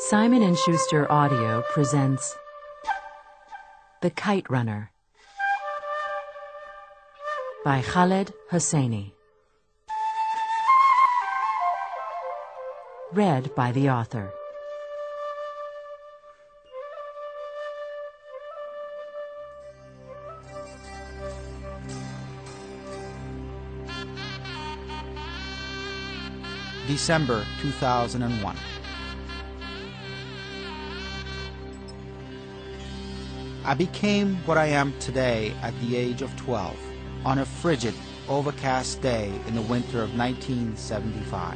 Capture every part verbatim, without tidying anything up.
Simon and Schuster Audio presents The Kite Runner by Khaled Hosseini. Read by the author. December two thousand one. I became what I am today at the age of twelve, on a frigid, overcast day in the winter of nineteen seventy-five.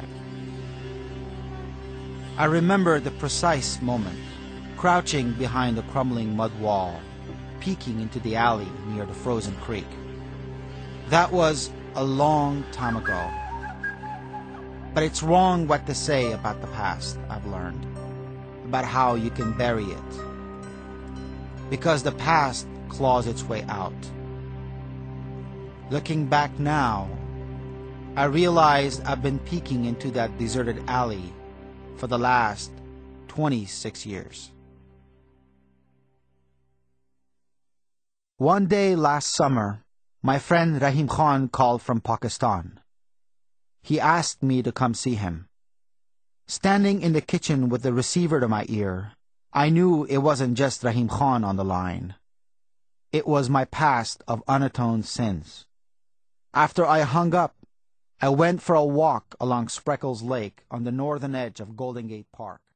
I remember the precise moment, crouching behind the crumbling mud wall, peeking into the alley near the frozen creek. That was a long time ago. But it's wrong what to say about the past, I've learned, about how you can bury it. Because the past claws its way out. Looking back now, I realize I've been peeking into that deserted alley for the last twenty-six years. One day last summer, my friend Rahim Khan called from Pakistan. He asked me to come see him. Standing in the kitchen with the receiver to my ear, I knew it wasn't just Rahim Khan on the line. It was my past of unatoned sins. After I hung up, I went for a walk along Spreckles Lake on the northern edge of Golden Gate Park.